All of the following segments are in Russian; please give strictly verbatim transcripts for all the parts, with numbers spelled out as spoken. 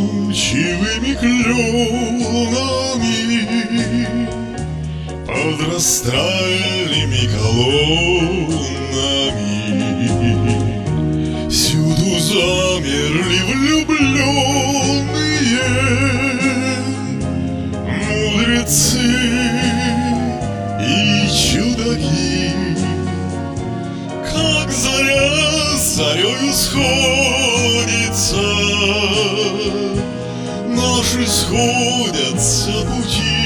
задумчивыми кленами под растральными колоннами. Всюду замерли влюбленные мудрецы и чудаки, как заря зарею сходится, наши сходятся пути.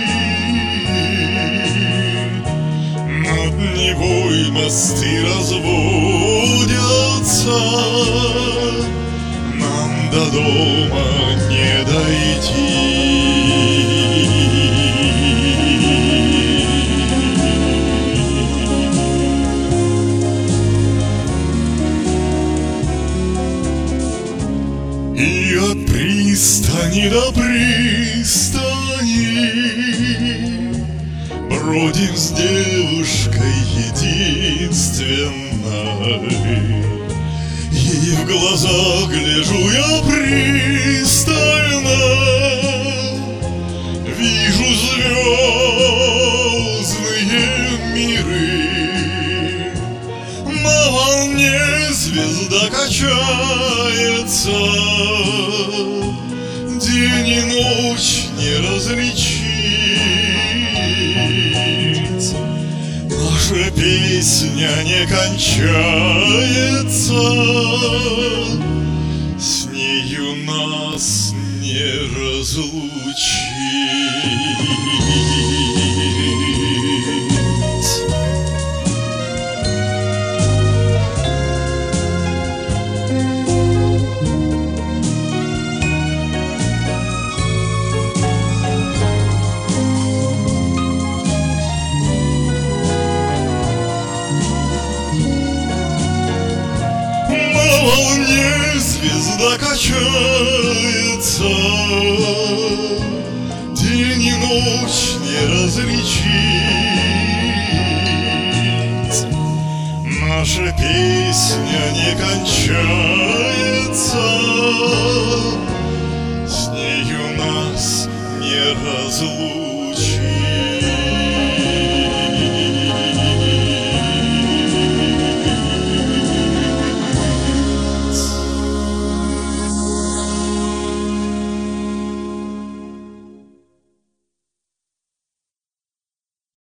Над Невой мосты разводятся, нам до дома не дойти. И от пристани до пристани бродим с девушкой единственной. Ей в глаза гляжу я пристально, вижу звездные миры. На волне звезда качается, день и ночь не различить. Наша песня не кончается, с нею нас не разлучить. На волне звезда качается, день и ночь не различить. Наша песня не кончается, с нею нас не разлучить.